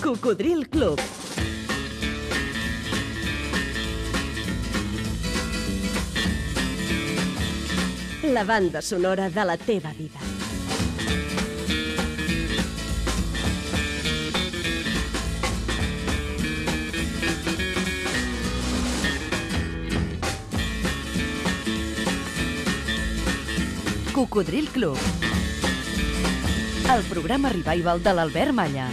Cocodril Club. La banda sonora de la teva vida. Cocodril Club. El programa revival de l'Albert Malla.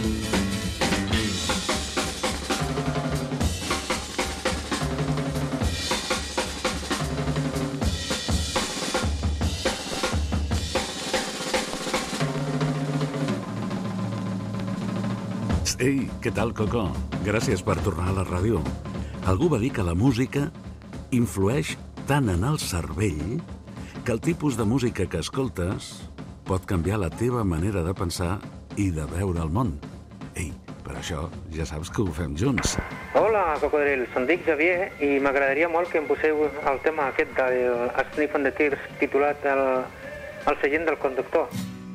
Ei, què tal, Coco? Gràcies per tornar a la ràdio. Algú va dir que la música influeix tant en el cervell que el tipus de música que escoltes pot canviar la teva manera de pensar i de veure el món. Ei, per això ja saps que ho fem junts. Hola, Cocodril, em dic Xavier i m'agradaria molt que em poseu el tema aquest del Sniff and the Tears titulat El seient del conductor.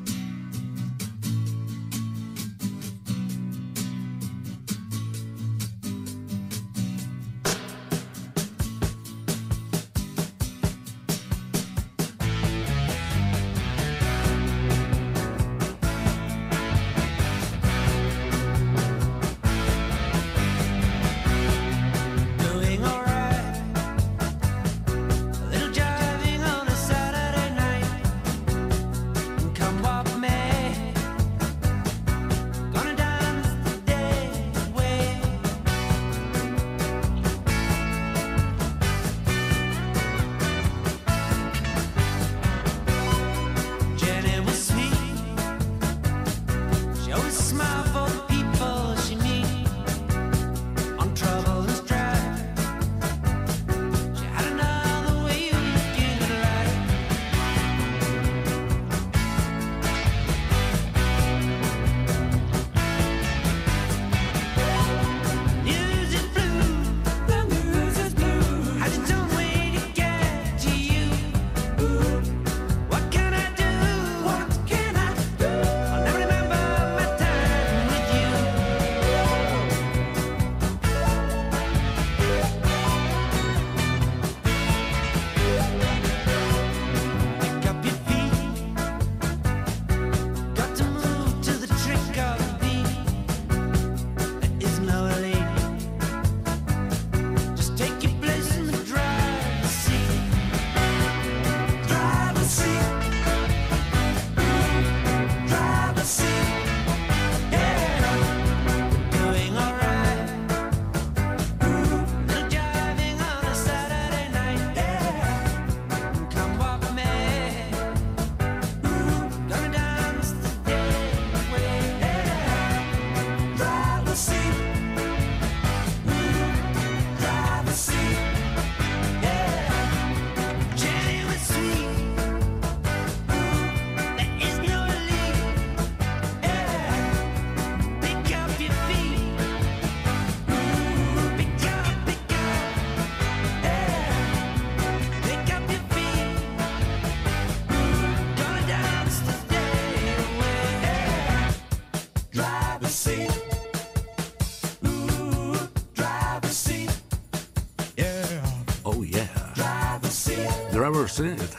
Driver's Seat.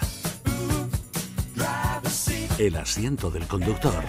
El asiento del conductor.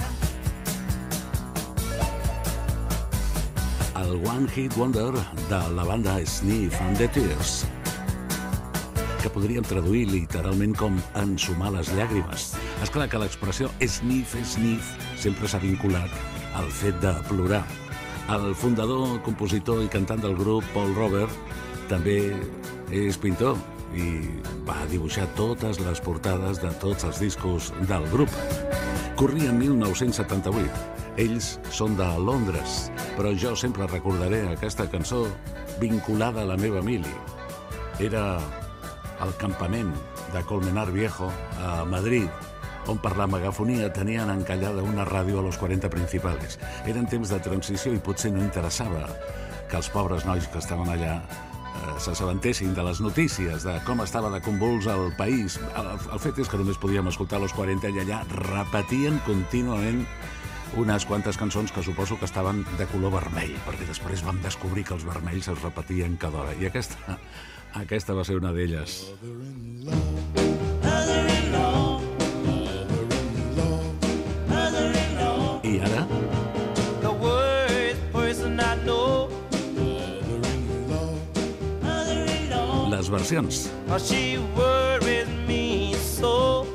El One Hit Wonder de la banda Sniff and the Tears, que podríem traduir literalment com ensumar les llàgrimes. És clar que l'expressió sniff sempre s'ha vinculat al fet de plorar. El fundador, compositor i cantant del grup, Paul Robert, també és pintor i va dibuixar totes les portades de tots els discos del grup. Corria en 1978. Ells són de Londres, però jo sempre recordaré aquesta cançó vinculada a la meva mili. Era al campament de Colmenar Viejo, a Madrid, on per la megafonia tenien encallada una ràdio a los 40 principales. Eren temps de transició i potser no interessava que els pobres nois que estaven allà s'assabentessin de les notícies, de com estava de convuls el país. El fet és que només podíem escoltar los 40 i allà repetien contínuament unes quantes cançons que suposo que estaven de color vermell, perquè després vam descobrir que els vermells es repetien cada hora. I aquesta va ser una d'elles. I ara? The worst person I know. Les versions. She worries me so.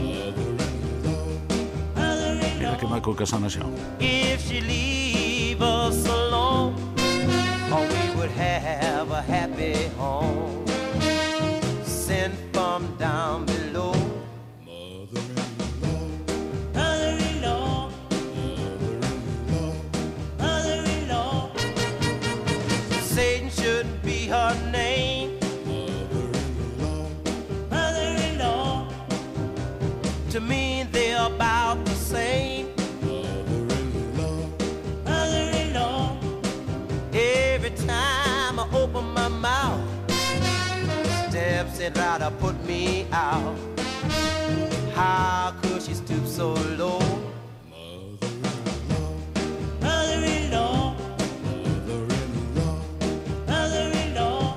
Mira que maco que sona això. If she leave us alone, or we would have a happy home. Sent from down below. Mother-in-law, mother-in-law, Satan shouldn't be her name. Mother-in-law, to me they're about the same. Mother-in-law, every time I open my mouth, steps and try to put me out. How could she stoop so low? Mother-in-law, mother-in-law.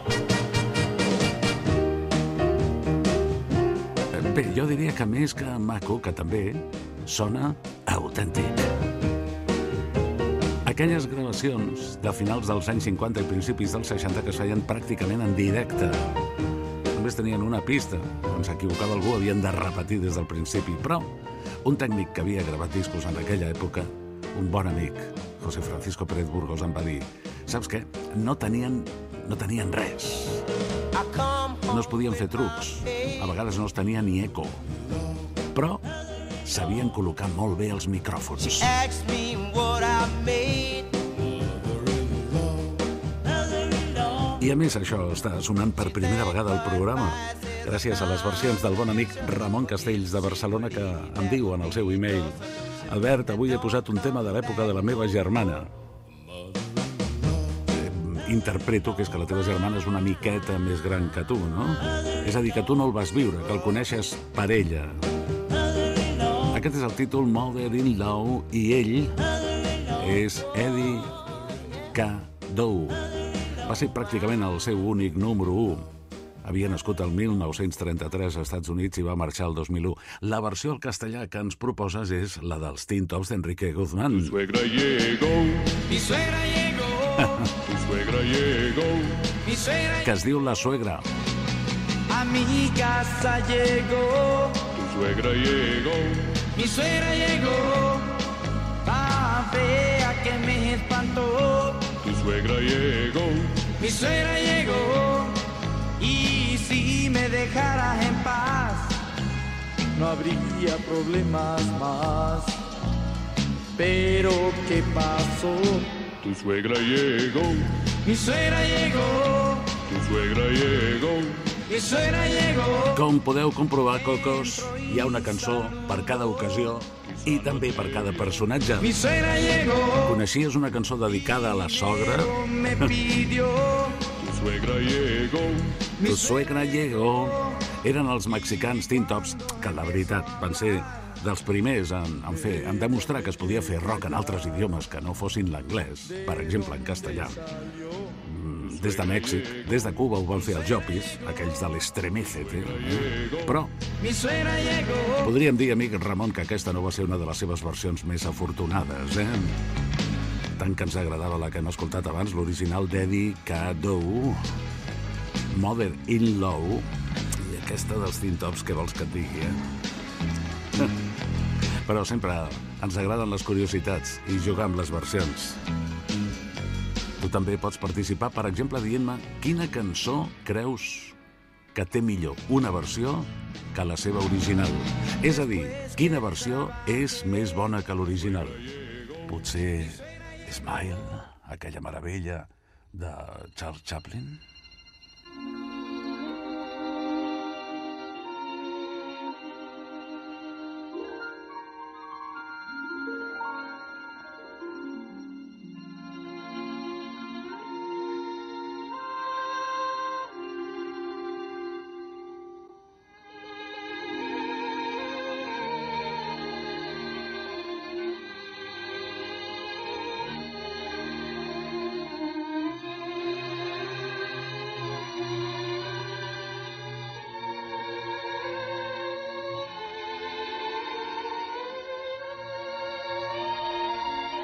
Bé, jo diria que més que maco, que també sona autèntic. Aquelles gravacions de finals dels anys 50 i principis dels 60 que es feien pràcticament en directe. Només tenien una pista. Quan s'equivocava algú havien de repetir des del principi. Però un tècnic que havia gravat discos en aquella època, un bon amic, José Francisco Pérez Burgos, em va dir: saps què? No tenien res. No es podien fer trucs. A vegades no es tenia ni eco. Però sabien col·locar molt bé els micròfons. Ask me what I made. I a més això està sonant per primera vegada al programa, gràcies a les versions del bon amic Ramon Castells de Barcelona, que em diu en el seu e-mail: Albert, avui he posat un tema de l'època de la meva germana. Interpreto que és que la teva germana és una miqueta més gran que tu, no? És a dir, que tu no el vas viure, que el coneixes per ella. Aquest és el títol, Mother-in-Law, i ell és Eddie K. Doe. Va ser pràcticament el seu únic número 1. Havia nascut el 1933 als Estats Units i va marxar el 2001. La versió al castellà que ens proposes és la dels Teen Tops d'Enrique Guzmán. Tu suegra llegó, Mi suegra llegó, tu suegra llegó, mi suegra Que es diu La Suegra. a mi casa llegó, tu suegra llegó, mi suegra llegó, vea que me espantó, tu suegra llegó, mi suegra llegó, y si me dejaras en paz, no habría problemas más. Pero ¿qué pasó? tu suegra llegó, Mi suegra llegó, tu suegra llegó, mi suegra llegó. Com podeu comprovar, cocos, hi ha una cançó per cada ocasió i també per cada personatge. Mi suegra llegó, Coneixies una cançó dedicada a la sogra? me pidió. tu suegra llegó, Tu suegra llegó. Eren els mexicans Teen Tops, que la veritat van ser dels primers en demostrar que es podia fer rock en altres idiomes que no fossin l'anglès, per exemple en castellà. Des de Mèxic, des de Cuba ho van fer els Jopis, aquells de l'Estremecete. Però Mi suegra llegó, podríem dir, amic Ramon, que aquesta no va ser una de les seves versions més afortunades, Tant que ens agradava la que hem escoltat abans, l'original d'Eddie K. Doe, Mother-in-Law, i aquesta dels Teen Tops, què vols que et digui, Però sempre ens agraden les curiositats i jugar amb les versions. Tu també pots participar, per exemple, dient-me quina cançó creus que té millor una versió que la seva original. És a dir, quina versió és més bona que l'original. Potser Smile, aquella meravella de Charles Chaplin?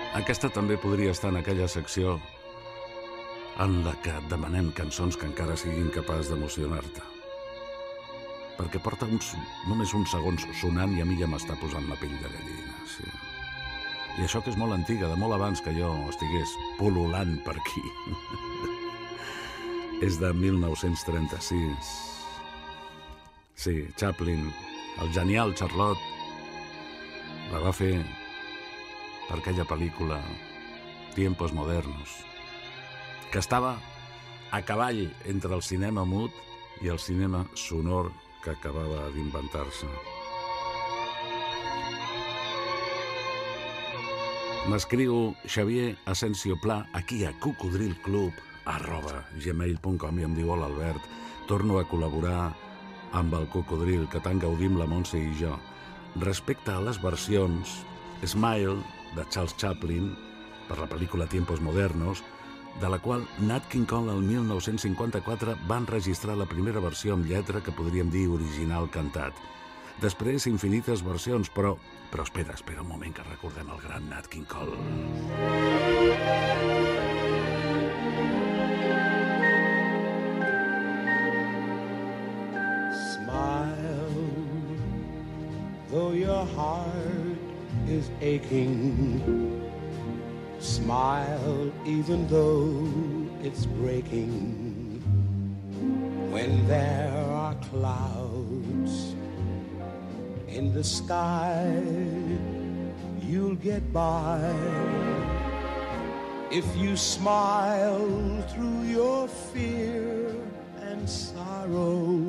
Aquesta també podria estar en aquella secció en la que et demanem cançons que encara siguin capaç d'emocionar-te. Perquè porta només uns segons sonant i a mi ja m'està posant la pell de gallina, sí. I això que és molt antiga, de molt abans que jo estigués pul·lulant per aquí. És de 1936. Sí, Chaplin, el genial Charlotte, la va fer per aquella pel·lícula Tiempos Modernos, que estava a cavall entre el cinema mut i el cinema sonor que acabava d'inventar-se. M'escriu Xavier Asensio Pla aquí a cocodrilclub@gmail.com i em diu: hola Albert, torno a col·laborar amb el Cocodril, que tant gaudim la Montse i jo. Respecte a les versions, Smile, de Charles Chaplin, per la pel·lícula Tiempos Modernos, de la qual Nat King Cole el 1954 va enregistrar la primera versió amb lletra que podríem dir original cantat. Després infinites versions, però espera un moment que recordem el gran Nat King Cole. Smile, though your heart is aching. Smile even though it's breaking. When there are clouds in the sky, you'll get by. If you smile through your fear and sorrow,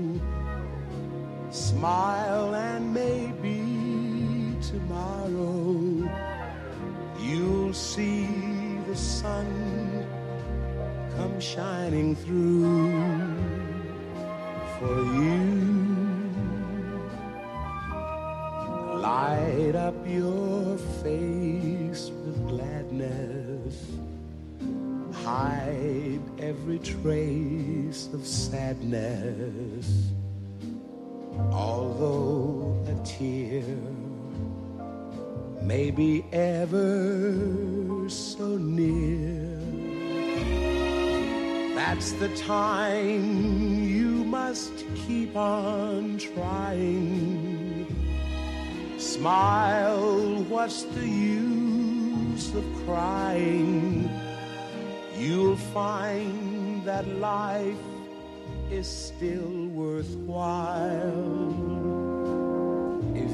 smile and maybe tomorrow you'll see the sun come shining through for you. Light up your face with gladness. Hide every trace of sadness. Although a tear may be ever so near, that's the time you must keep on trying. Smile, what's the use of crying? You'll find that life is still worthwhile if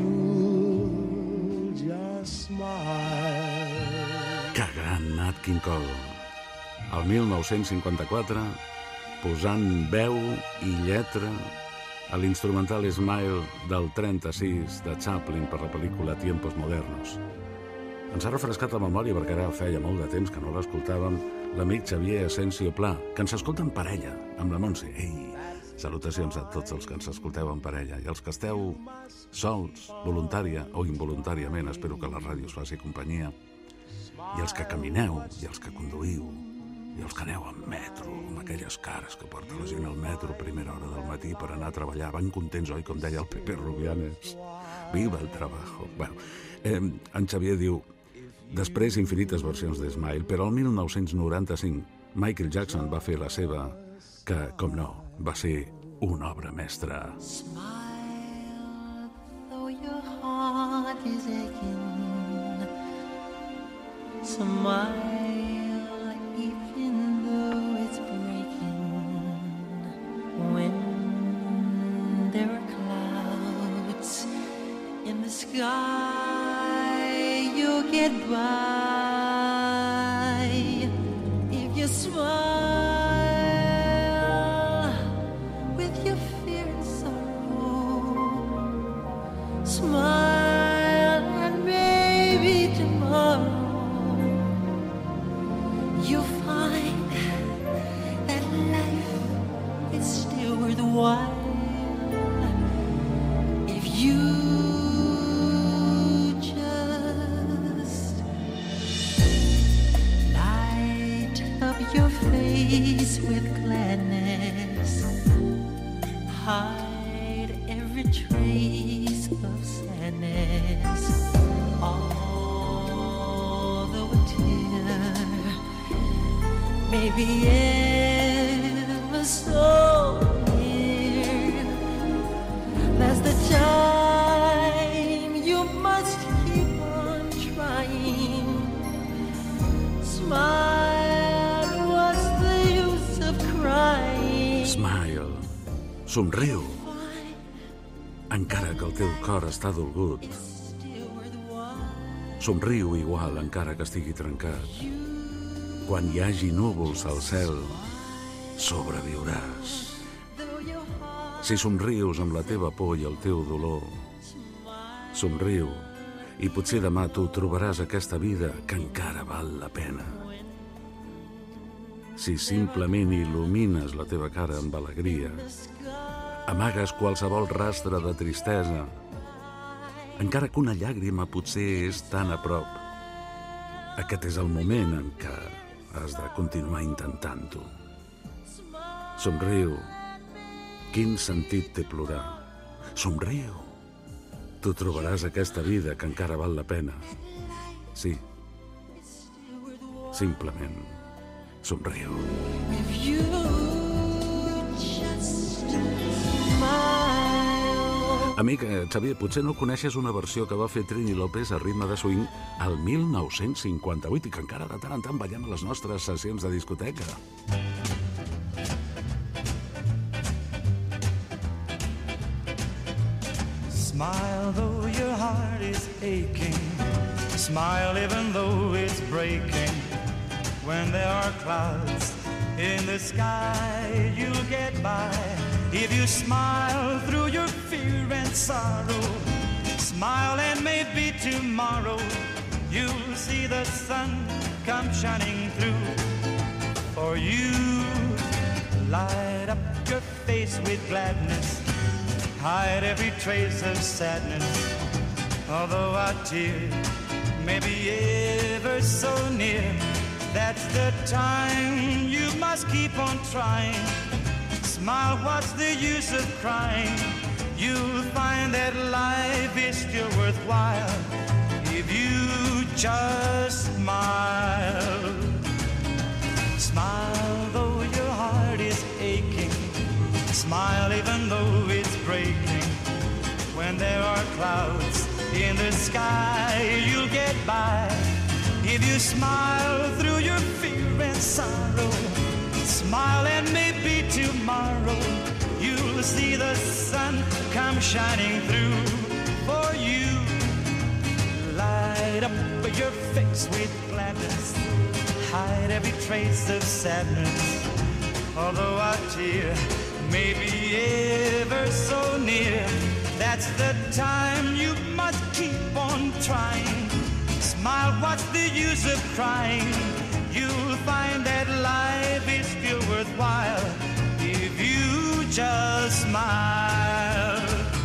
you just smile. Que gran Nat King Cole. El 1954, posant veu i lletra a l'instrumental Smile del 36 de Chaplin per la pel·lícula Tiempos Modernos. Ens ha refrescat la memòria perquè ara feia molt de temps que no l'escoltàvem l'amic Xavier Asensio Pla, que ens escolta en parella, amb la Montse. Ei, salutacions a tots els que ens escolteu en parella i els que esteu sols, voluntària o involuntàriament, espero que la ràdio us faci companyia, i els que camineu, i els que conduïu, i els que aneu en metro, amb aquelles cares que porta la gent al metro a primera hora del matí per anar a treballar, van contents, oi, com deia el Pepe Rubianes. Viva el trabajo. Bueno, en Xavier diu: després infinites versions de Smile, però el 1995 Michael Jackson va fer la seva, que, com no, va ser una obra mestra. Smile, though your heart is aching. Smile, even though it's breaking. When there are clouds in the sky, you'll get by if you smile with your fear and sorrow. Smile and maybe tomorrow you'll find that life is still worthwhile if you your face with gladness, hide every trace of sadness. Although tear may be ever so near. That's the time you must keep on trying. Smile, what's the use of crying? Smile. Somriu. Encara que el teu cor està dolgut. Somriu igual encara que estigui trencat. Quan hi hagi núvols al cel, sobreviuràs. Si somrius amb la teva por i el teu dolor, somriu i potser demà tu trobaràs aquesta vida que encara val la pena. Si simplement il·lumines la teva cara amb alegria, amagues qualsevol rastre de tristesa, encara que una llàgrima potser és tan a prop, aquest és el moment en què has de continuar intentant-ho. Somriu. Quin sentit té plorar? Somriu. Tu trobaràs aquesta vida que encara val la pena. Sí. Simplement somriu. If you just smile. Amic, Xavier, potser no coneixes una versió que va fer Trini López a ritme de swing al 1958 i que encara de tant en tant ballem a les nostres sessions de discoteca. Smile though your heart is aching. Smile even though it's breaking. When there are clouds in the sky, you'll get by. If you smile through your fear and sorrow, smile and maybe tomorrow you'll see the sun come shining through. For you, light up your face with gladness, hide every trace of sadness. Although a tear may be ever so near, that's the time you must keep on trying. Smile, what's the use of crying? You'll find that life is still worthwhile if you just smile. Smile though your heart is aching. Smile even though it's breaking. When there are clouds in the sky, you'll get by. If you smile through your fear and sorrow, smile and maybe tomorrow you'll see the sun come shining through. For you, light up your face with gladness, hide every trace of sadness. Although a tear may be ever so near, that's the time you must keep on trying. Smile, what's the use of crying? You'll find that life is still worthwhile if you just smile.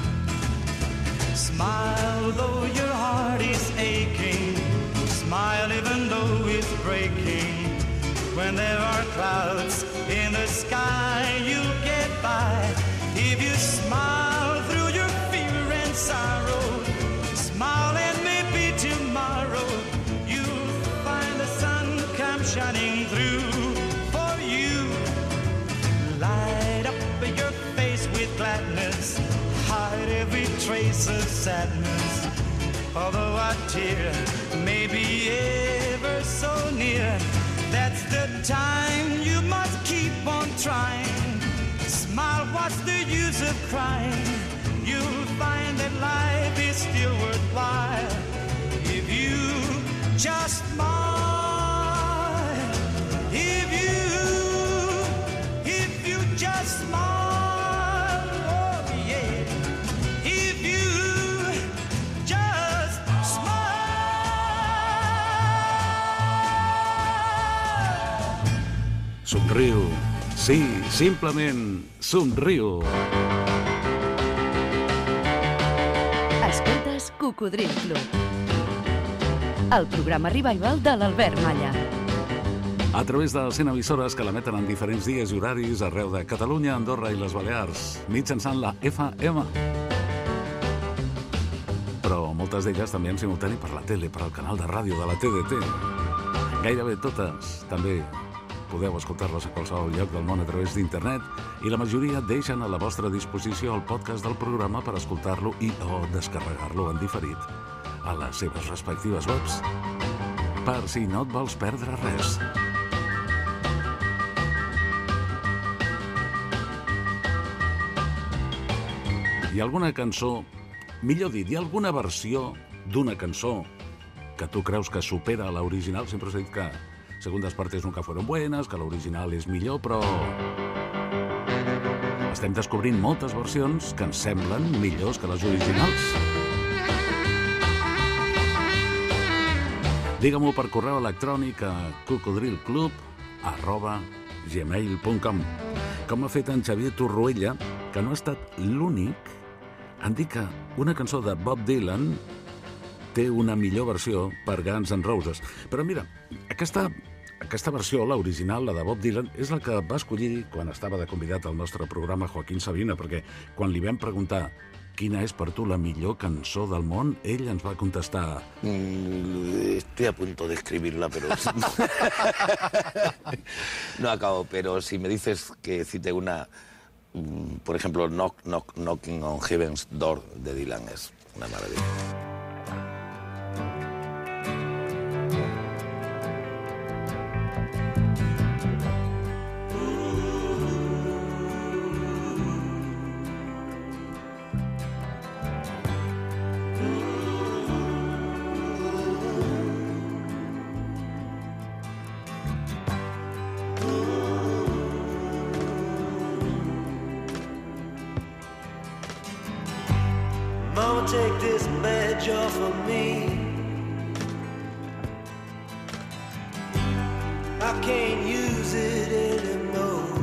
Smile though your heart is aching. Smile even though it's breaking. When there are clouds in the sky, you'll get by. If you smile through your fear and sorrow, smile and maybe tomorrow you'll find the sun come shining through. For you, light up your face with gladness, hide every trace of sadness. Although a tear may be ever so near, that's the time you must keep on trying. Smile, what's the use of crying? You'll find that life is still worthwhile if you just smile. If you just smile, oh yeah. If you just smile. Somriu. Sí, simplement somriu. Escoltes Cocodril Club, el programa revival de l'Albert Malla. A través de 100 emissores que l'emeten en diferents dies i horaris arreu de Catalunya, Andorra i les Balears, mitjançant la FM. Però moltes d'elles també en simultani per la tele, per al canal de ràdio de la TDT. Gairebé totes també podeu escoltar-les a qualsevol lloc del món a través d'internet i la majoria deixen a la vostra disposició el podcast del programa per escoltar-lo i o descarregar-lo en diferit a les seves respectives webs, per si no et vols perdre res. Hi ha alguna cançó, millor dit, hi ha alguna versió d'una cançó que tu creus que supera l'original? Sempre us he dit que segundas partes nunca fueron buenas, que l'original és millor, però estem descobrint moltes versions que ens semblen millors que les originals. Digue-m'ho per correu electrònic a cocodrilclub@gmail.com. Com ha fet en Xavier Torroella, que no ha estat l'únic en dir que una cançó de Bob Dylan té una millor versió per Guns N' Roses. Però mira, aquesta versió, l'original, la de Bob Dylan, és la que va escollir quan estava de convidat al nostre programa Joaquín Sabina, perquè quan li vam preguntar quina és per tu la millor cançó del món, ell ens va contestar... Estoy a punto de escribirla, pero... no acabo, pero si me dices que cite una... Por ejemplo, Knocking on Heaven's Door de Dylan es una maravilla. Mama, take this badge off of me. I can't use it anymore.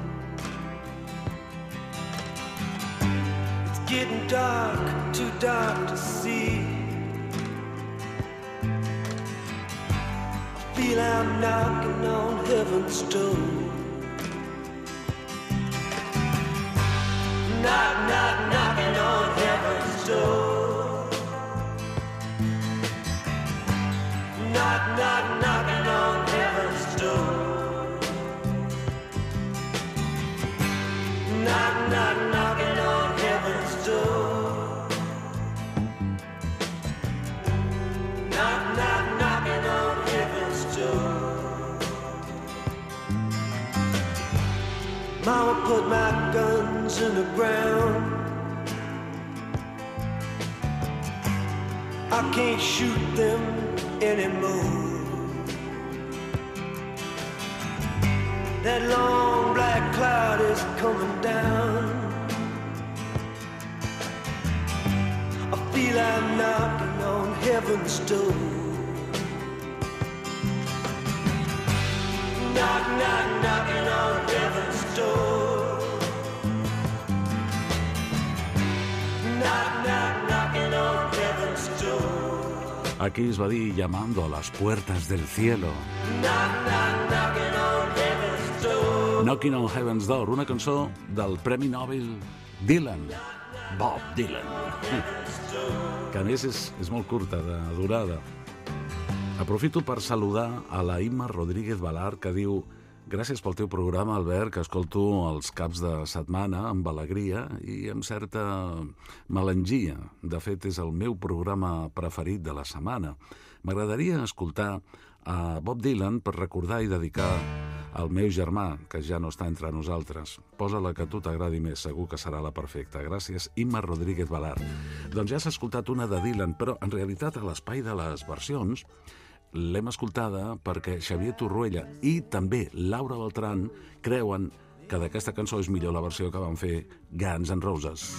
It's getting dark, too dark to see. I feel I'm knocking on heaven's door. Knock, knock, knocking on heaven's door. Knock, knock, knocking on heaven's door. Knock, knock, knocking on heaven's door. Knock, knock, knocking on heaven's door. Mama put my guns in the ground. I can't shoot them anymore. That long black cloud is coming down. I feel I'm knocking on heaven's door. Knock, knock, knocking on heaven's door. Knock, knock, knocking on heaven's door. Aquí es va dir llamando a las puertas del cielo. Knock, knock, knocking on heaven's door. Knocking on Heaven's Door, una cançó del Premi Nobel Dylan, Bob Dylan, que a més és molt curta de durada. Aprofito per saludar a la Imma Rodríguez Balart, que diu: gràcies pel teu programa, Albert, que escolto els caps de setmana amb alegria i amb certa melangia. De fet, és el meu programa preferit de la setmana. M'agradaria escoltar a Bob Dylan per recordar i dedicar al meu germà, que ja no està entre nosaltres. Posa la que a tu t'agradi més, segur que serà la perfecta. Gràcies, Imma Rodríguez Balart. Doncs ja s'ha escoltat una de Dylan, però en realitat a l'espai de les versions l'hem escoltada perquè Xavier Torroella i també Laura Beltrán creuen que d'aquesta cançó és millor la versió que van fer Guns N' Roses.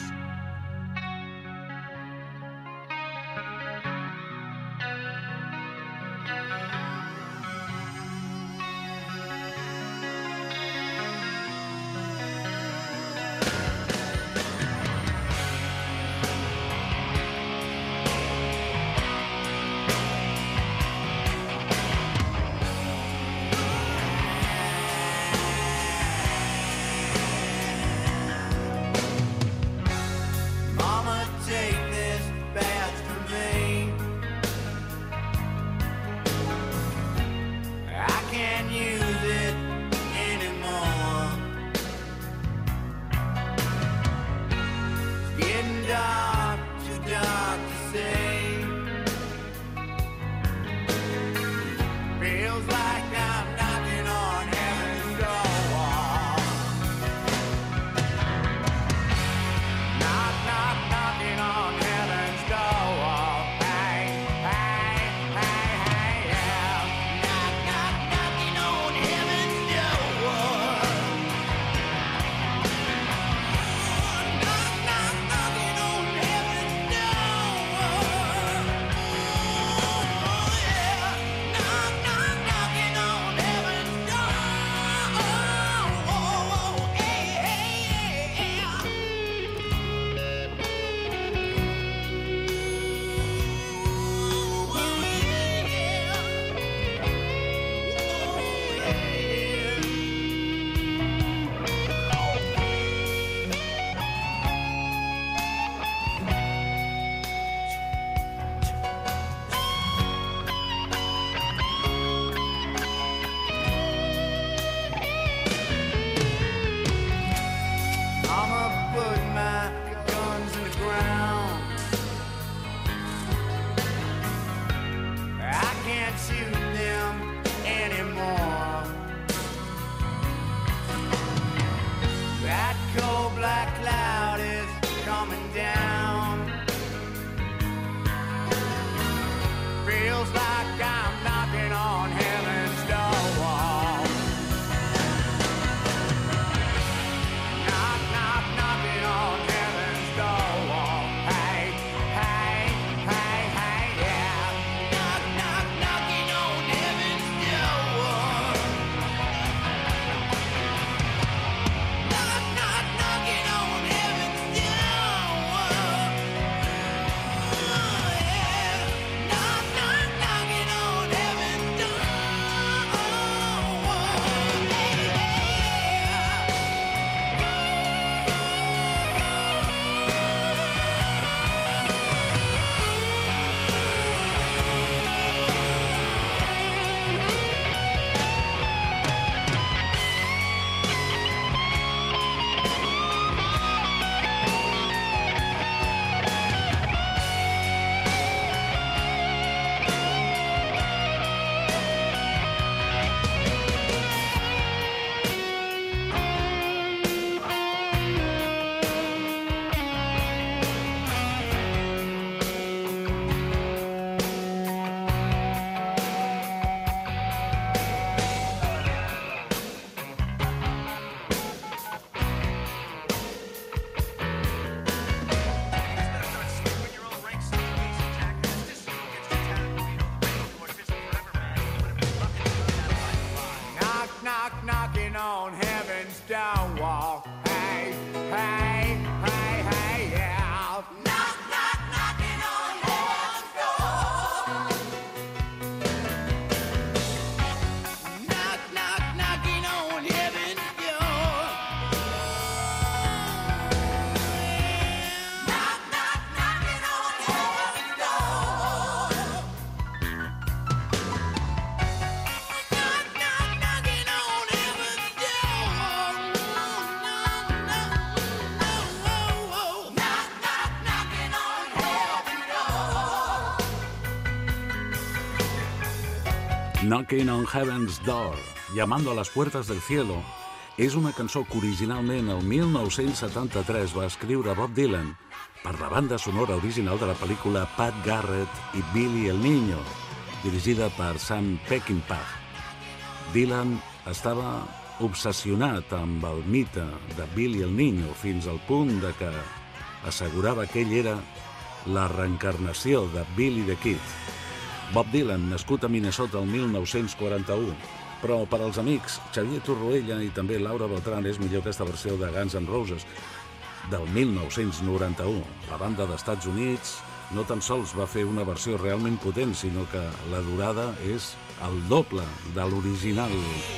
Knocking on Heaven's Door, Llamando a las Puertas del Cielo, és una cançó que originalment el 1973 va escriure Bob Dylan per la banda sonora original de la pel·lícula Pat Garrett i Billy el Niño, dirigida per Sam Peckinpah. Dylan estava obsessionat amb el mite de Billy el Niño fins al punt de que assegurava que ell era la reencarnació de Billy the Kid. Bob Dylan, nascut a Minnesota el 1941, però per als amics Xavier Torroella i també Laura Beltrán és millor aquesta versió de Guns N' Roses del 1991. La banda d'Estats Units no tan sols va fer una versió realment potent, sinó que la durada és el doble de l'original.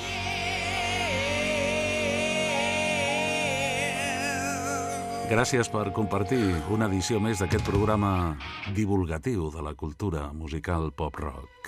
Gràcies per compartir una edició més d'aquest programa divulgatiu de la cultura musical pop-rock.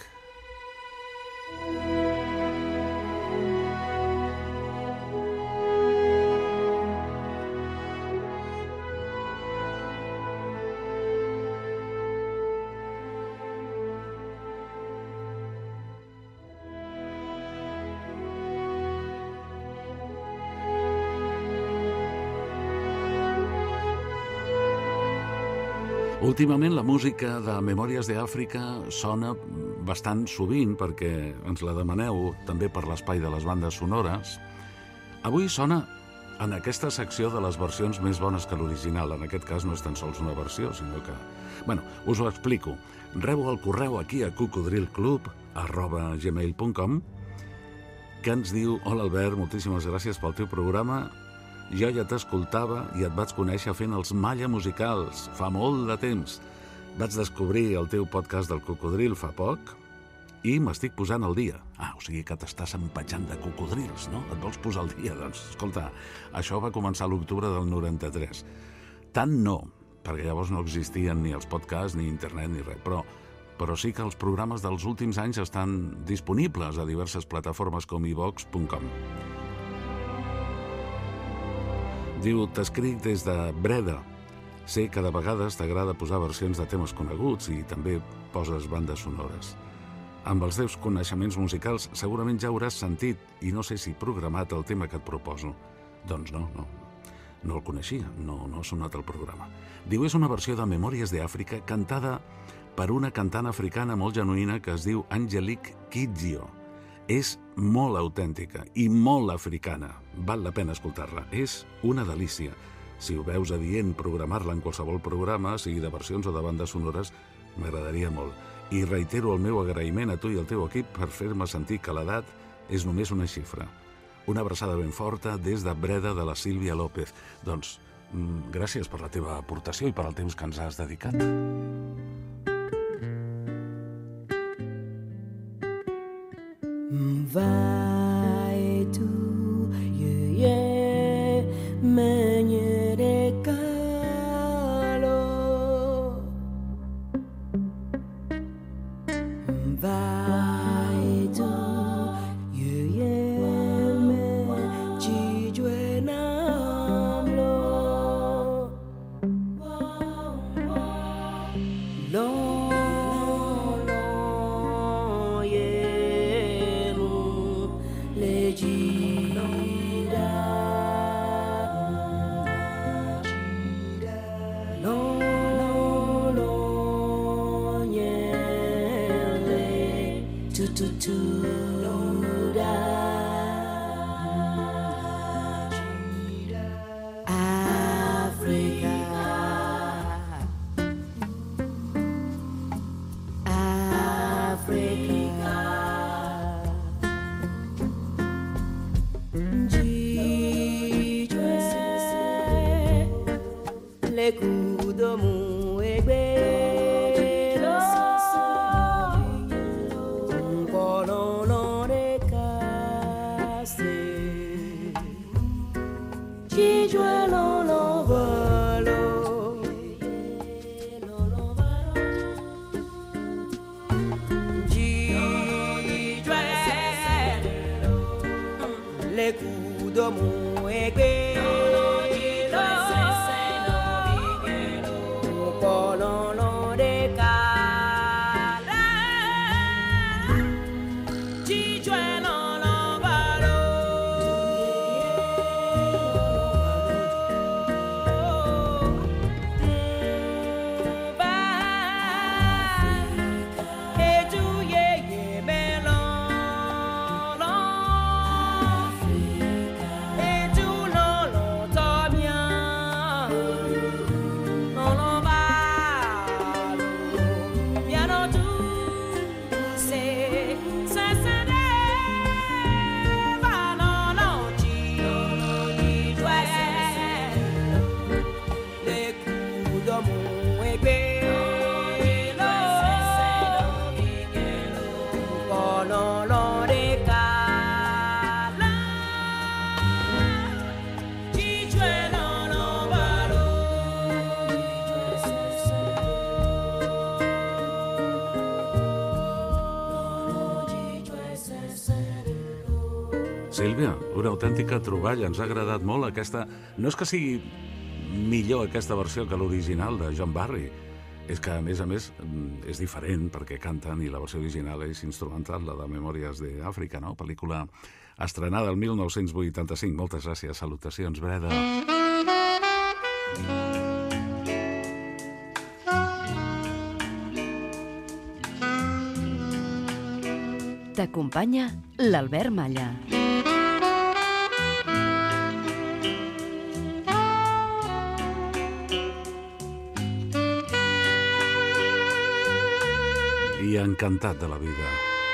Últimament la música de Memòries d'Àfrica sona bastant sovint perquè ens la demaneu també per l'espai de les bandes sonores. Avui sona en aquesta secció de les versions més bones que l'original. En aquest cas no és tan sols una versió, sinó que... us ho explico. Rebo el correu aquí a cocodrilclub@gmail.com que ens diu: Hola Albert, moltíssimes gràcies pel teu programa. Jo ja t'escoltava i et vaig conèixer fent els Malla musicals fa molt de temps. Vaig descobrir el teu podcast del Cocodril fa poc i m'estic posant al dia. O sigui que t'estàs empatxant de cocodrils, no? Et vols posar al dia? Doncs, escolta, això va començar a l'octubre del 93. Tant no, perquè llavors no existien ni els podcasts, ni internet, ni res, però sí que els programes dels últims anys estan disponibles a diverses plataformes com iVox.com. Diu, t'escric des de Breda. Sé que de vegades t'agrada posar versions de temes coneguts i també poses bandes sonores. Amb els teus coneixements musicals segurament ja hauràs sentit i no sé si programat el tema que et proposo. Doncs no el coneixia, no ha sonat al programa. Diu, és una versió de Memòries d'Àfrica cantada per una cantant africana molt genuïna que es diu Angelique Kidjo. És molt autèntica i molt africana. Val la pena escoltar-la. És una delícia. Si ho veus adient programar-la en qualsevol programa, sigui de versions o de bandes sonores, m'agradaria molt. I reitero el meu agraïment a tu i al teu equip per fer-me sentir que l'edat és només una xifra. Una abraçada ben forta des de Breda de la Sílvia López. Doncs, gràcies per la teva aportació i per el temps que ens has dedicat. Vai tu ye menyere kalo vai tu ye me jijwe namlo lo Sílvia, una autèntica troballa. Ens ha agradat molt aquesta... No és que sigui millor aquesta versió que l'original de John Barry, és que, a més, és diferent perquè canten i la versió original és instrumental, la de Memòries d'Àfrica, no? Pel·lícula estrenada el 1985. Moltes gràcies. Salutacions, Breda. T'acompanya l'Albert Malla. I encantat de la vida.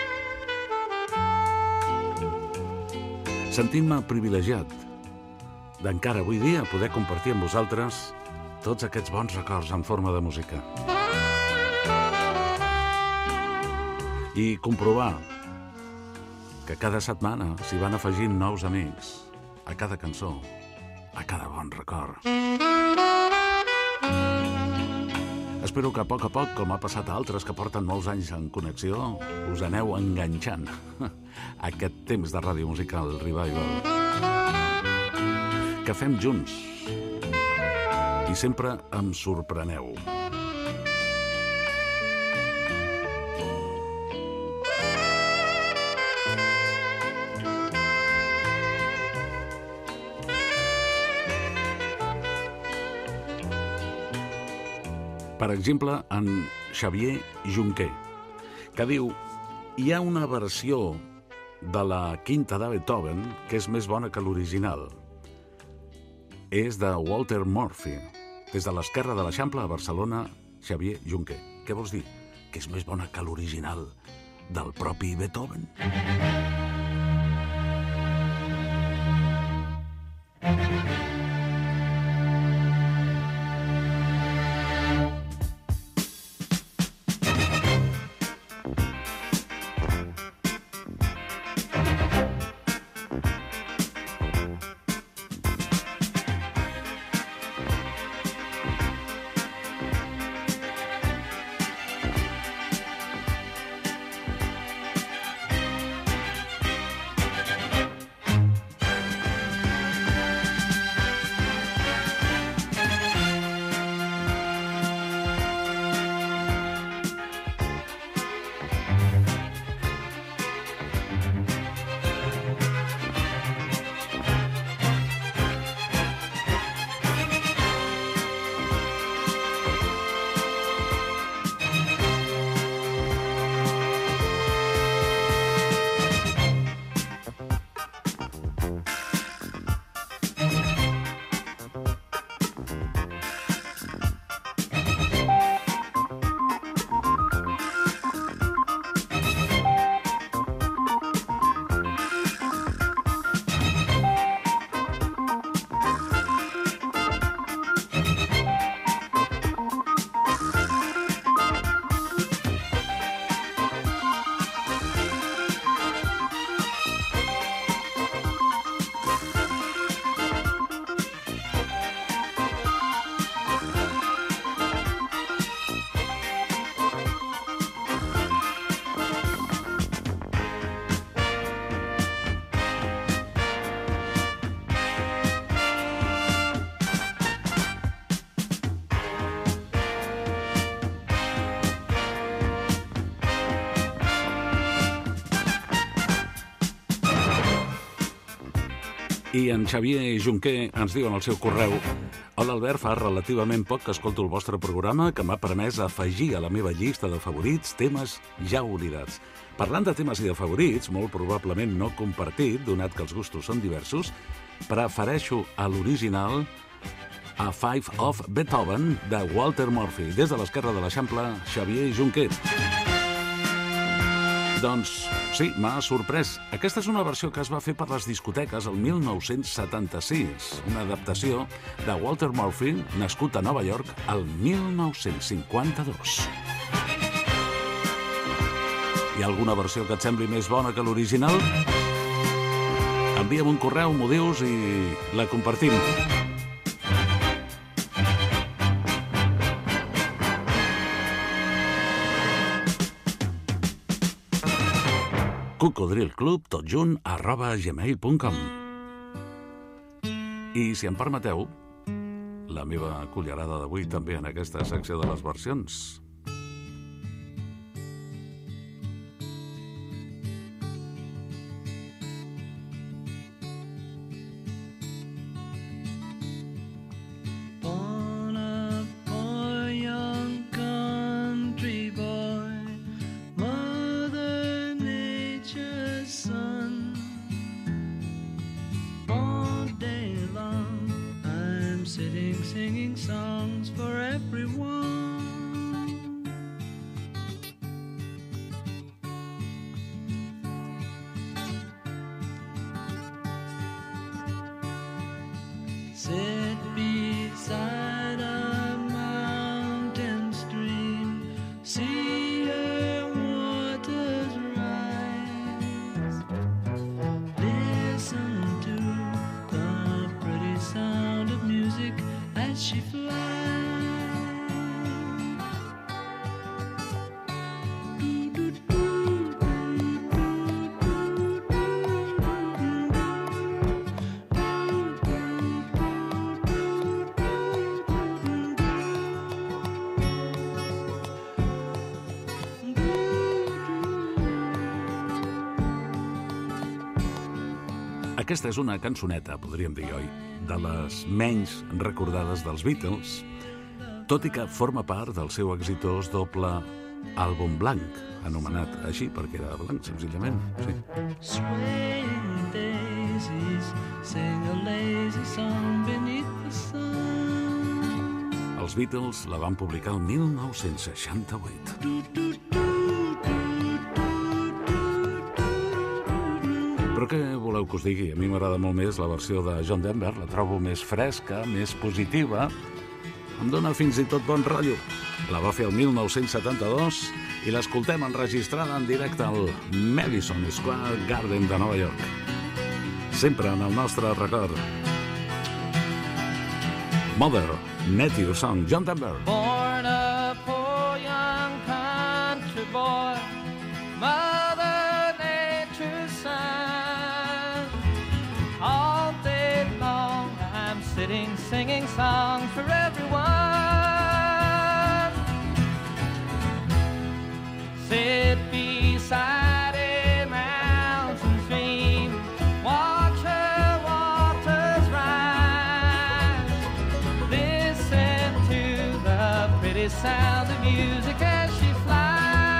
Sentint-me privilegiat d'encara avui dia poder compartir amb vosaltres tots aquests bons records en forma de música. I comprovar que cada setmana s'hi van afegint nous amics a cada cançó, a cada bon record. Espero que a poc, com ha passat a altres que porten molts anys en connexió, us aneu enganxant a aquest temps de ràdio musical revival que fem junts i sempre em sorpreneu. Per exemple, en Xavier Junquer, que diu: hi ha una versió de la quinta de Beethoven que és més bona que l'original. És de Walter Murphy. Des de l'esquerra de l'Eixample a Barcelona, Xavier Junquer. Què vols dir? Que és més bona que l'original del propi Beethoven? I en Xavier Junquer ens diu en el seu correu: hola Albert, fa relativament poc que escolto el vostre programa, que m'ha permès afegir a la meva llista de favorits temes ja oblidats. Parlant de temes i de favorits, molt probablement no compartit, donat que els gustos són diversos, prefereixo a l'original A Five of Beethoven de Walter Murphy. Des de l'esquerra de l'Eixample, Xavier Junquer. Doncs sí, m'ha sorprès. Aquesta és una versió que es va fer per les discoteques el 1976, una adaptació de Walter Murphy, nascut a Nova York el 1952. Hi ha alguna versió que et sembli més bona que l'original? Envia'm un correu, m'ho dius i la compartim. cocodrilclub, tot junt, @gmail.com. I si em permeteu, la meva cullerada d'avui també en aquesta secció de les versions. Singing songs for everyone. Sit beside a mountain stream, see her waters rise. Listen to the pretty sound of music as she flies. Aquesta és una cançoneta, podríem dir, oi? De les menys recordades dels Beatles, tot i que forma part del seu exitós doble àlbum blanc, anomenat així perquè era blanc, senzillament. Sí. Swaying daisies, sing a lazy song beneath the sun. Els Beatles la van publicar el 1968. Però què voleu que us digui? A mi m'agrada molt més la versió de John Denver, la trobo més fresca, més positiva, em dóna fins i tot bon rotllo. La va fer el 1972 i l'escoltem enregistrada en directe al Madison Square Garden de Nova York. Sempre en el nostre record. Mother, Nature Song, John Denver. Born a poor young country boy, Mother Nature's son. All day long I'm sitting singing songs for everyone. Sit beside a mountain stream, watch her waters rise. Listen to the pretty sound of music as she flies.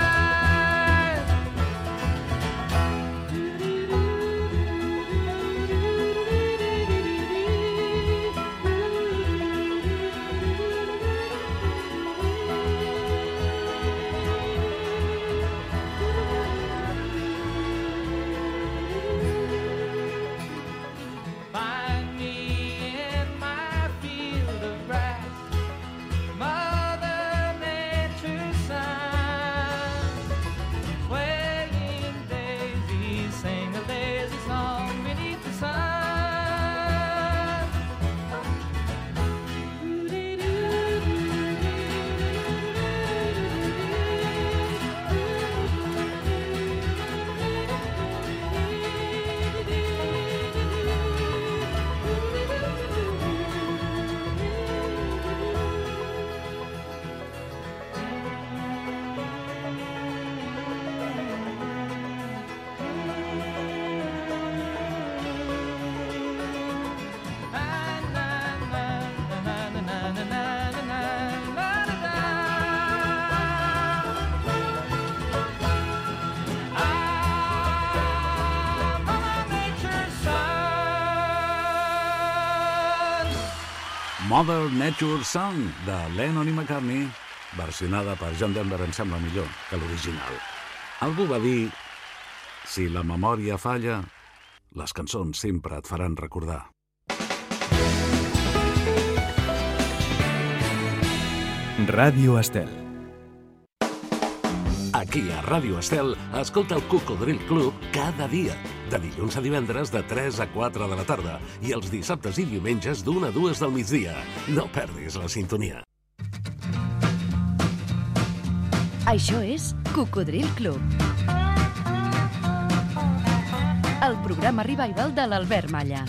Find me in my field of grass, Mother Nature's son. Swaying daisies, sing a lazy song beneath the sun. Mother Nature's Song, de Lennon i McCartney, versionada per John Denver, em sembla millor que l'original. Algú va dir, si la memòria falla, les cançons sempre et faran recordar. Ràdio Estel. Aquí a Ràdio Estel, escolta el Cocodril Club cada dia, de dilluns a divendres de 3 a 4 de la tarda i els dissabtes i diumenges d'1 a 2 del migdia. No perdis la sintonia. Això és Cocodril Club. el programa Revival de l'Albert Malla.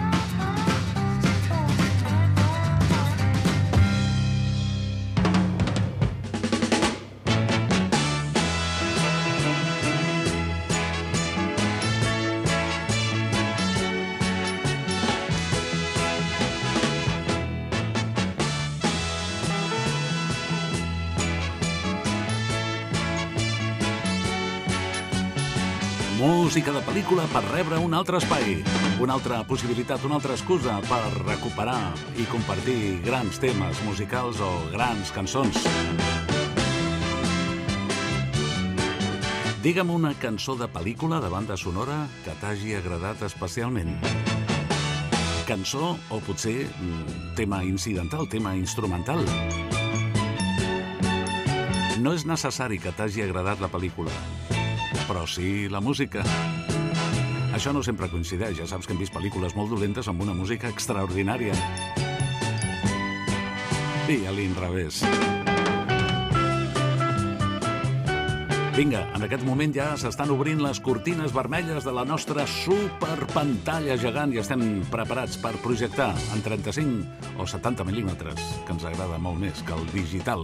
Música de pel·lícula per rebre un altre espai, una altra possibilitat, una altra excusa per recuperar i compartir grans temes musicals o grans cançons. Digue'm una cançó de pel·lícula de banda sonora que t'hagi agradat especialment. Cançó o potser tema incidental, tema instrumental. No és necessari que t'hagi agradat la pel·lícula, però sí la música. Això no sempre coincideix, ja saps que hem vist pel·lícules molt dolentes amb una música extraordinària. I a l'inrevés. Vinga, en aquest moment ja s'estan obrint les cortines vermelles de la nostra superpantalla gegant i estem preparats per projectar en 35 o 70 mil·límetres, que ens agrada molt més que el digital.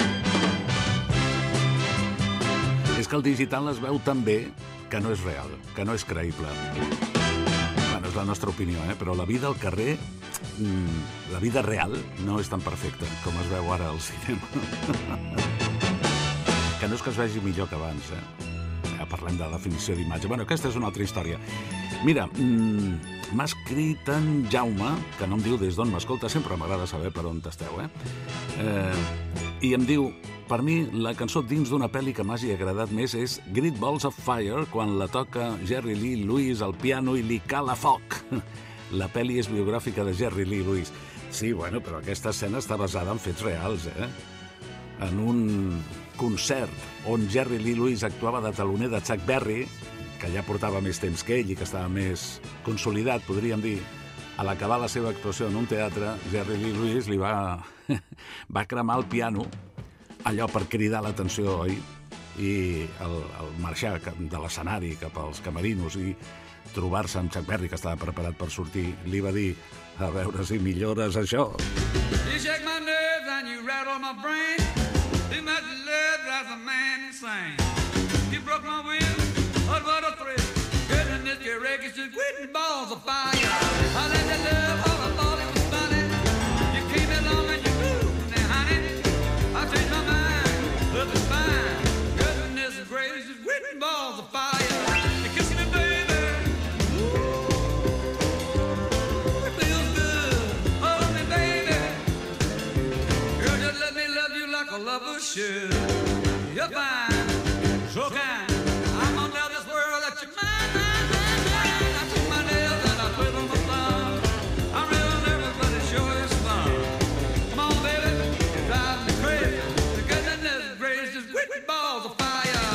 És que el digital es veu tan bé que no és real, que no és creïble. Bueno, és la nostra opinió, però la vida al carrer, la vida real, no és tan perfecta com es veu ara al cinema. Que no és que es vegi millor que abans, Ja parlem de definició d'imatge. Bueno, aquesta és una altra història. Mira, m'ha escrit en Jaume, que no em diu des d'on m'escolta, sempre m'agrada saber per on esteu, i em diu: per mi, la cançó dins d'una pel·li que m'hagi agradat més és Great Balls of Fire, quan la toca Jerry Lee Lewis al piano i li cala foc. La pel·li és biogràfica de Jerry Lee Lewis. Sí, bueno, però aquesta escena està basada en fets reals, En un concert on Jerry Lee Lewis actuava de taloner de Chuck Berry, que ja portava més temps que ell i que estava més consolidat, podríem dir. A l'acabar la seva actuació en un teatre, Jerry Lee Lewis li va cremar el piano, allò per cridar l'atenció, oi? I al marxar de l'escenari cap als camerinos i trobar-se amb Chuck Berry, que estava preparat per sortir, li va dir: a veure si millores això. You shake my nerves and you rattle my brain. Too much love drives a man insane. You broke my will, oh, what a thrill. Goodness, your wreck is just quitting balls of fire. I let you love all I thought it was funny. You came along and you moved, now honey, I changed my mind, look is fine. Goodness gracious, quitting balls of fire. You kissing me, baby. Ooh, it feels good. Hold me, baby. Girl, just let me love you like a lover should. You're fine, so kind. I'm gonna tell this world that you're mine, mine, mine, mine. I took my nails and I put on my thumb. I'm real nervous, but it sure is fun. Come on, baby, you drive me crazy. The goodness gracious, with balls of fire.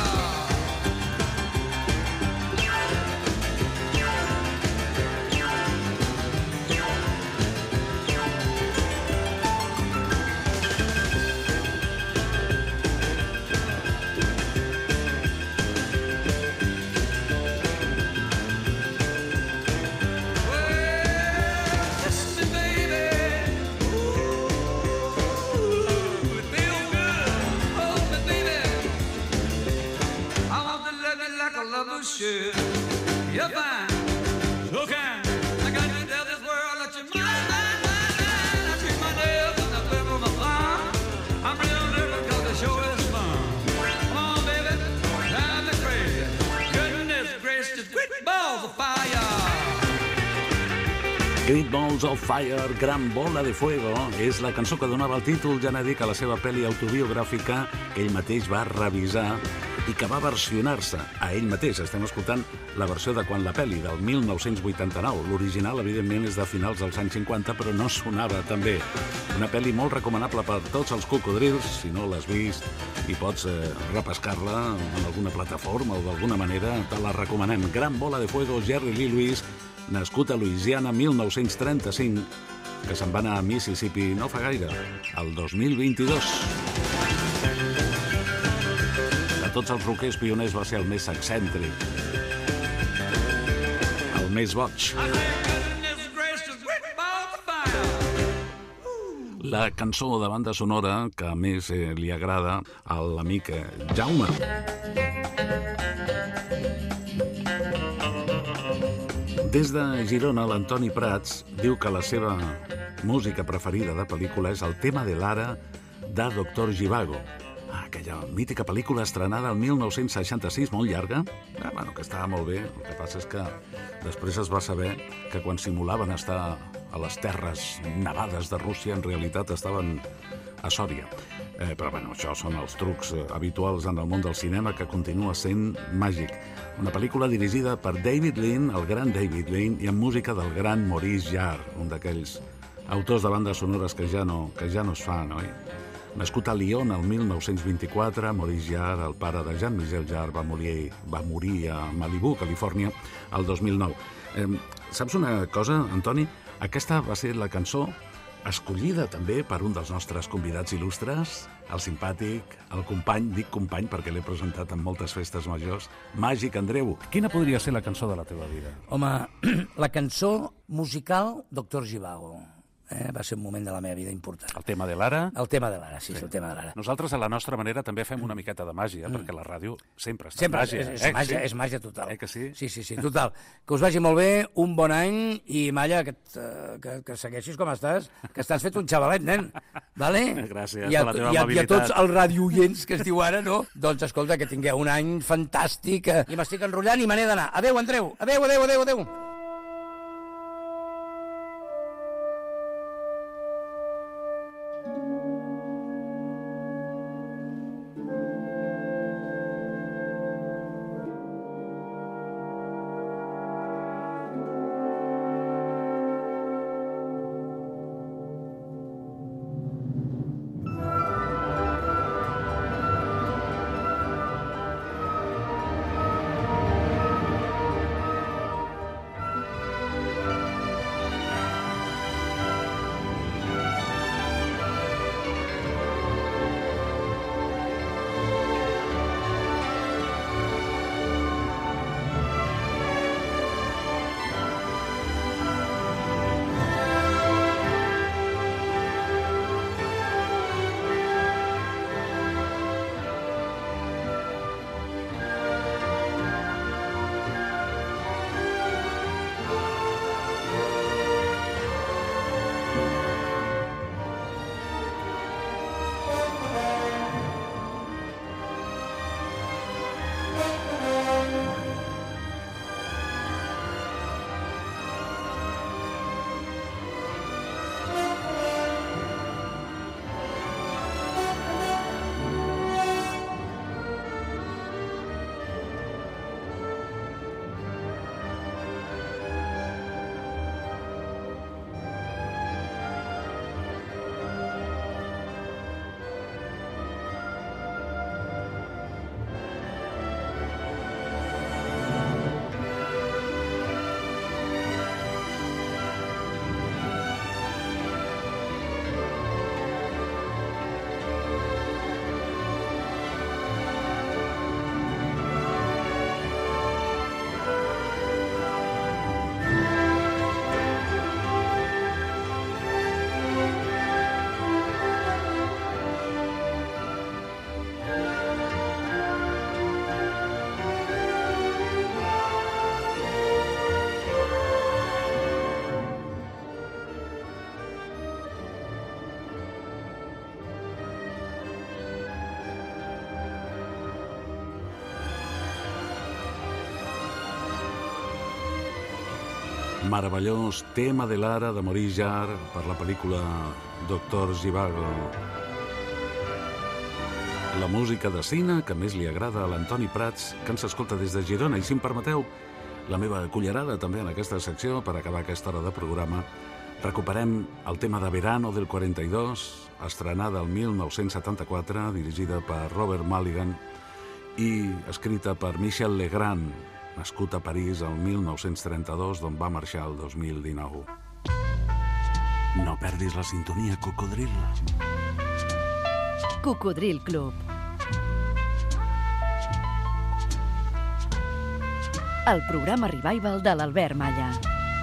Should. You're fine, so kind. I got to tell this world that you're mine, mine, mine, mine. I treat my nails and I flip on my thumb. I'm real nervous because the show is fun. Come on, baby, drive me crazy. Goodness gracious, great balls of fire. Great Balls of Fire, Gran Bola de Fuego, és la cançó que donava el títol genèric a la seva pel·li autobiogràfica que ell mateix va revisar i que va versionar-se a ell mateix. Estem escoltant la versió de quan la pel·li, del 1989. L'original, evidentment, és de finals dels anys 50, però no sonava tan bé. Una pel·li molt recomanable per tots els cocodrils. Si no l'has vist i pots repescar-la en alguna plataforma o d'alguna manera, te la recomanem. Gran Bola de Fuego, Jerry Lee Lewis, nascut a Louisiana 1935, que se'n va anar a Mississippi no fa gaire, el 2022. De tots els rockers pioners va ser el més excèntric. el més boig. Goodness gracious, with balls of fire. La cançó de banda sonora que més li agrada a l'amic Jaume. Des de Girona, l'Antoni Prats diu que la seva música preferida de pel·lícula és el tema de Lara de Doctor Zhivago. Aquella mítica pel·lícula estrenada el 1966, molt llarga, que estava molt bé. El que passa és que després es va saber que quan simulaven estar a les terres nevades de Rússia, en realitat estaven a Sòria. Però això són els trucs habituals en el món del cinema, que continua sent màgic. Una pel·lícula dirigida per David Lean, el gran David Lean, i amb música del gran Maurice Jarre, un d'aquells autors de bandes sonores que ja no es fan, oi? Nascut a Lyon el 1924, Maurice Jarre, el pare de Jean-Michel Jarre, va morir a Malibu, Califòrnia, el 2009. Saps una cosa, Antoni? Aquesta va ser la cançó escollida també per un dels nostres convidats il·lustres, el simpàtic, el company, dic company perquè l'he presentat en moltes festes majors, Màgic Andreu. Quina podria ser la cançó de la teva vida? Home, la cançó musical Doctor Zhivago. Va ser un moment de la meva vida important. El tema de Lara? El tema de Lara, sí, el tema de Lara. Nosaltres, a la nostra manera, també fem una miqueta de màgia, perquè la ràdio sempre està en màgia. És màgia total. Que sí? Sí, total. Que us vagi molt bé, un bon any, i Malla, que segueixis com estàs, que estàs fet un xavalet, nen. Vale? Gràcies per la teva amabilitat. I a tots els radioients que es diu ara, no? Doncs escolta, que tingueu un any fantàstic, i m'estic enrotllant i me n'he d'anar. Adéu, Andreu. Adéu. Meravellós tema de Lara de Maurice Jarre per la pel·lícula Doctor Zhivago. La música de cine que més li agrada a l'Antoni Prats, que ens escolta des de Girona. I si em permeteu, la meva cullerada també en aquesta secció, per acabar aquesta hora de programa, recuperem el tema de Verano del 42, estrenada el 1974, dirigida per Robert Mulligan i escrita per Michel Legrand, nascut a París el 1932, d'on va marxar el 2019. No perdis la sintonia, Cocodril. Cocodril Club. el programa Revival de l'Albert Malla.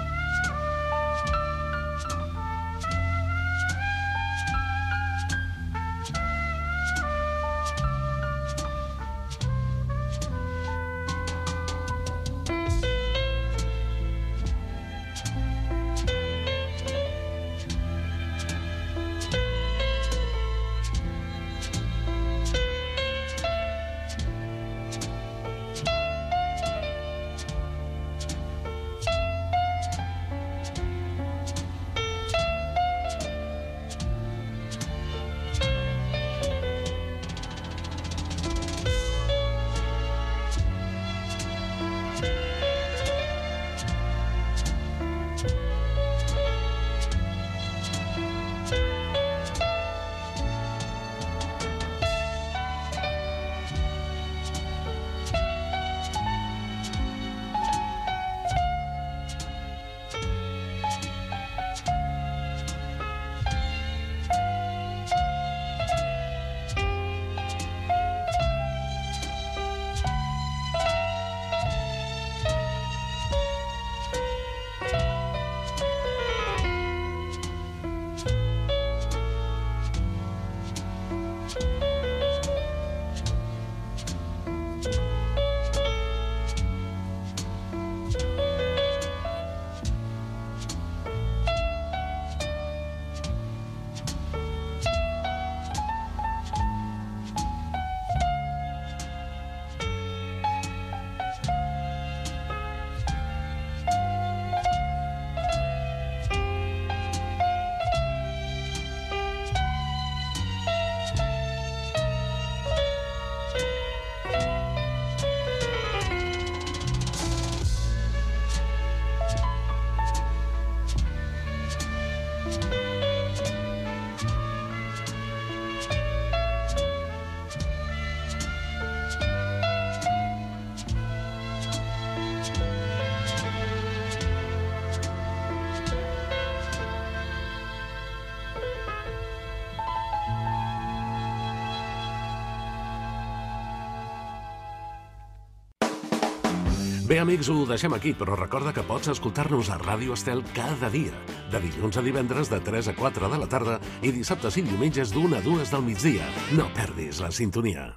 Bé, amics, ho deixem aquí, però recorda que pots escoltar-nos a Ràdio Estel cada dia, de dilluns a divendres de 3 a 4 de la tarda i dissabtes i diumenges d'1 a 2 del migdia. No perdis la sintonia.